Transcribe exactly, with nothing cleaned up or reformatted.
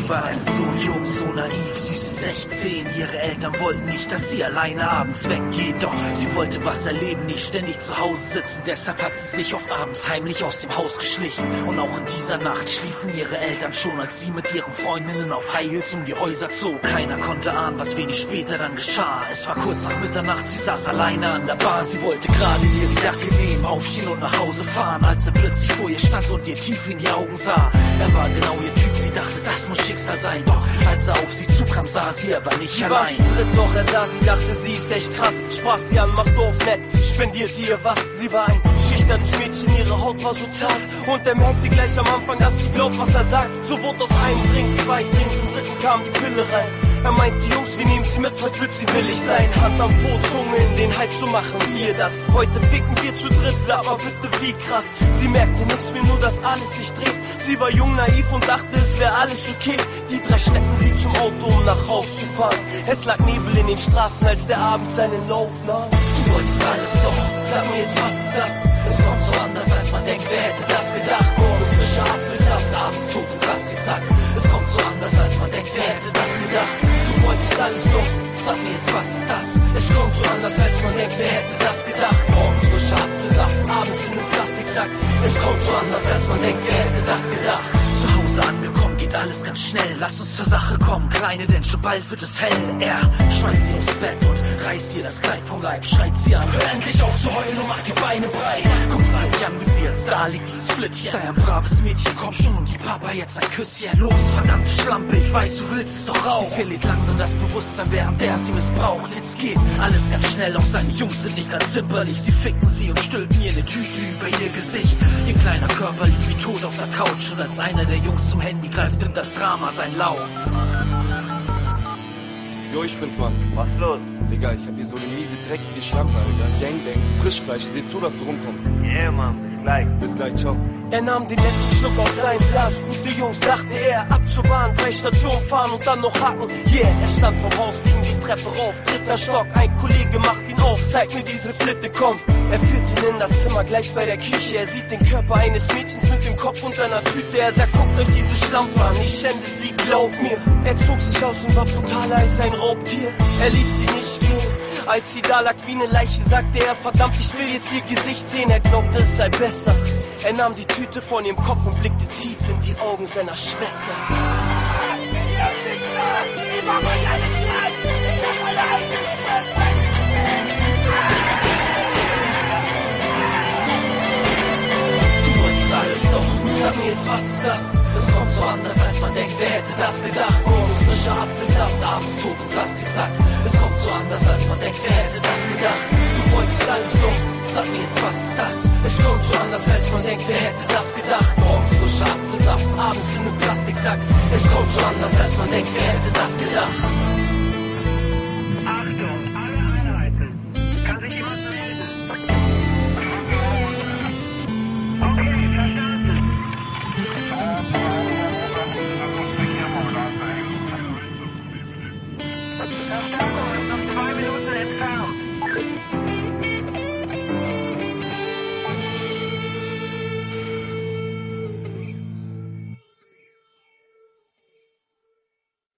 Sie war erst so jung, so naiv, süße sechzehn. Ihre Eltern wollten nicht, dass sie alleine abends weggeht. Doch sie wollte was erleben, nicht ständig zu Hause sitzen. Deshalb hat sie sich oft abends heimlich aus dem Haus geschlichen. Und auch in dieser Nacht schliefen ihre Eltern schon, als sie mit ihren Freundinnen auf High Heels um die Häuser zog. Keiner konnte ahnen, was wenig später dann geschah. Es war kurz nach Mitternacht, sie saß alleine an der Bar. Sie wollte gerade ihre Jacke nehmen, aufstehen und nach Hause fahren, als er plötzlich vor ihr stand und ihr tief in die Augen sah. Er war genau ihr Typ, sie dachte, das muss Schicksal sein. Doch als er auf sie zukam, sah sie, er war nicht sie allein. Sie war zu dritt, doch er sah sie, dachte, sie ist echt krass. Sprach sie an, macht doof nett, spendierte ihr was. Sie war ein schüchternes Mädchen, ihre Haut war so zart. Und er merkte gleich am Anfang, dass sie glaubt, was er sagt. So wurde aus einem Drink zwei Drinks, im dritten kam die Pille rein. Er meinte, Jungs, wir nehmen sie mit, heute wird sie willig sein. Hand am Po, Zunge in den Hals, so machen wir das. Heute ficken wir zu dritt, aber bitte wie krass. Sie merkte nichts mehr, nur dass alles sich dreht. Sie war jung, naiv und dachte, es wäre alles okay. Die drei schleppten sie zum Auto, um nach Haus zu fahren. Es lag Nebel in den Straßen, als der Abend seinen Lauf nahm. Du wolltest alles doch, sag mir jetzt, was ist das? Es kommt so anders, als man denkt, wer hätte das gedacht? Morgens frischer Apfelsaft, abends tot im Plastiksack. Es kommt so anders, als man denkt, wer hätte das gedacht? Du wolltest alles doch, sag mir jetzt, was ist das? Es kommt so anders, als man denkt, wer hätte das gedacht? Morgens frischer Apfelsaft, abends in einem Plastiksack. Es kommt so anders, als man denkt, wer hätte das gedacht? Zu Hause angekommen, geht alles ganz schnell. Lass uns zur Sache kommen, Kleine, denn schon bald wird es hell. Er schmeißt sie aufs Bett und reißt ihr das Kleid vom Leib. Schreit sie an, hör endlich auf zu heulen und macht die Beine breit. Guckt sie euch an, wie sie jetzt da liegt, dieses Flittchen. Sei ein braves Mädchen, komm schon und gib Papa jetzt ein Küsschen. Los, verdammte Schlampe, ich weiß, du willst es doch auch. Sie verliert langsam das Bewusstsein, während der sie missbraucht. Jetzt geht alles ganz schnell, auch seine Jungs sind nicht ganz zimperlich. Sie ficken sie und stülpen ihr eine Tüte über ihr Gesicht. Ihr kleiner Körper liegt wie tot auf der Couch. Und als einer der Jungs zum Handy greift, nimmt das Drama seinen Lauf. Jo, ich bin's, Mann. Was los? Digga, ich hab hier so eine miese, dreckige Schlampe, Alter. Gangbang, Frischfleisch, seh zu, dass du rumkommst. Yeah, Mann, bis gleich. Bis gleich, ciao. Er nahm den letzten Schluck aus seinem Glas. Gute Jungs, dachte er, ab zur Bahn, drei Stationen fahren und dann noch hacken. Yeah, er stand vom Haus, ging die Treppe rauf, dritter Stock. Ein Kollege macht ihn auf, zeigt mir diese Flitte, komm. Er führt ihn in das Zimmer, gleich bei der Küche. Er sieht den Körper eines Mädchens mit dem Kopf unter einer Tüte. Er sagt, guckt euch diese Schlampe an, ich schände sie, glaubt mir. Er zog sich aus und war brutaler als ein Raubtier. Er ließ sie nicht gehen. Als sie da lag wie eine Leiche, sagte er, verdammt, ich will jetzt ihr Gesicht sehen. Er glaubte, es sei besser. Er nahm die Tüte von ihrem Kopf und blickte tief in die Augen seiner Schwester. Du wolltest alles doch, sag mir jetzt, was ist das? Es kommt so anders, als man denkt, wer hätte das gedacht? Morgens frischer Apfelsaft, abends tot im Plastiksack. Es kommt so anders, als man denkt, wer hätte das gedacht? Du wolltest alles doch, sag mir jetzt, was ist das? Es kommt so anders, als man denkt, wer hätte das gedacht? Morgens frischer Apfelsaft, abends in einem Plastiksack. Es kommt so anders, als man denkt, wer hätte das gedacht? Achtung, alle Einheiten. Kann sich jemand melden? Okay, verstanden. Verstärkung ist noch zwei Minuten entfernt.